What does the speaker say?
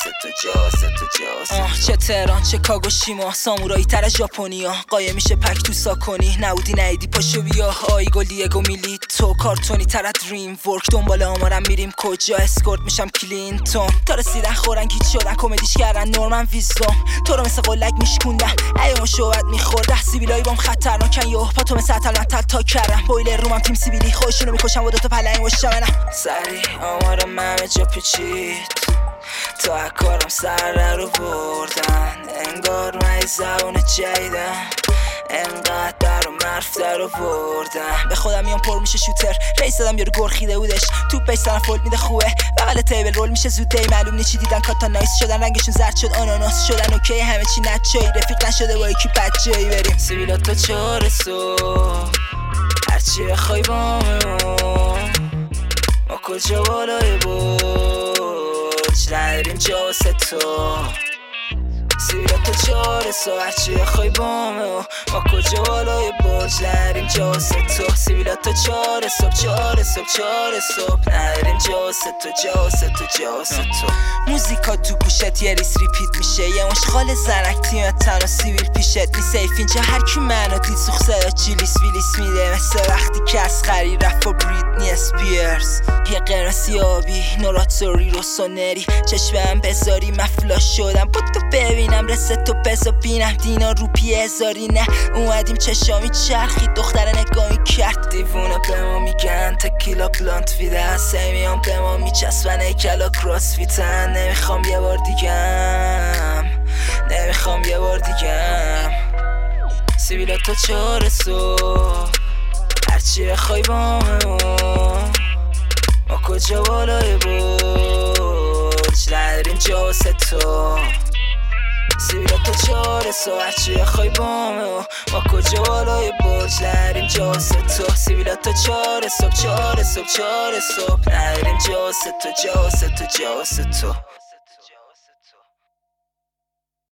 چه تهران چه کاگوشیما، سامورایی تر از ژاپنیا، قایم میشه پک تو ساکنی، نبودی نیدی پاشو بیا. آیگو لیگو میلی تو کارتونی تر از دریم ورک، دنبال آمارم میریم کجا اسکورت میشم کلینتون. تا رسیدن خورن گیت شدن کمدیش کردن نورمن ویزدوم، تو رو مثل قلک میشکوندن ایام شوبت میخوردن. سیبیلای بام خطرناکن یو پا تو مثل اتل تا کردم، بویلر رومم تیم سیبیلی خودشونو میکشم و دوتا پلنگ وشمنم. سری آمارم همه جا پیچید تا اکارم سر رو بردن، انگار من زبون جدیدم، انقدر در و مرف در رو بردن. به خودم میام پر میشه شوتر، ریس دادم یارو گرخیده بودش، توپ بیسترم فولد میده خوبه، بغل تیبل رول میشه زود دی. معلوم نیچی دیدن کاتا نایس شدن، رنگشون زرد شد آناناس شدن، اوکی همه چی نچایی، رفیق نشده با یکی بچه‌ای بریم سیبیلا تا 4 صبح، هرچی بخوای بامون، ما کجا بالای برج نداریم جا واسه تو. سیبیلا تا 4 صبح، هرچی بخوای بامون، ما کجا بالای برج نداریم جا واسه تو. سیبیلا تا 4 صبح، 4 صبح نداریم جا واسه تو، جا واسه تو. موزیکا تو گوشت یه ریس ریپیت میشه، یه مشغال زرک تیم تنها سیبیل پیشت نی سیف اینجا، هر کی منو دید سوخ صدا چیلیس ویلیس میده، مثل وقتی که از خری رفت و بریتنی اسپیرز. یه قرنسی آبی نوراتوری رو سونری، چشمم بذاری مفلاش شدم بود تو ببینم، رسه تو پسا بینم دینا رو پی هزاری. نه اومدیم چشامی چرخی دختر نگاهی کرد، دیوونه به ما میگن تکیلا پلانت ویده، هسته میام به ما میچسبن ایکلا کراس فیتن. نمیخوام یه بار دیگم سیبیلا تا 4 صبح، هرچی بخوای بامون، ما کجا بالای برج نداریم جا واسه تو. سیبیلا تا 4 صبح، هرچی بخوای بامون، ما کجا بالای برج نداریم جا واسه تو. سیبیلا تا 4 صبح، 4 صبح نداریم جا واسه تو، جا واسه تو.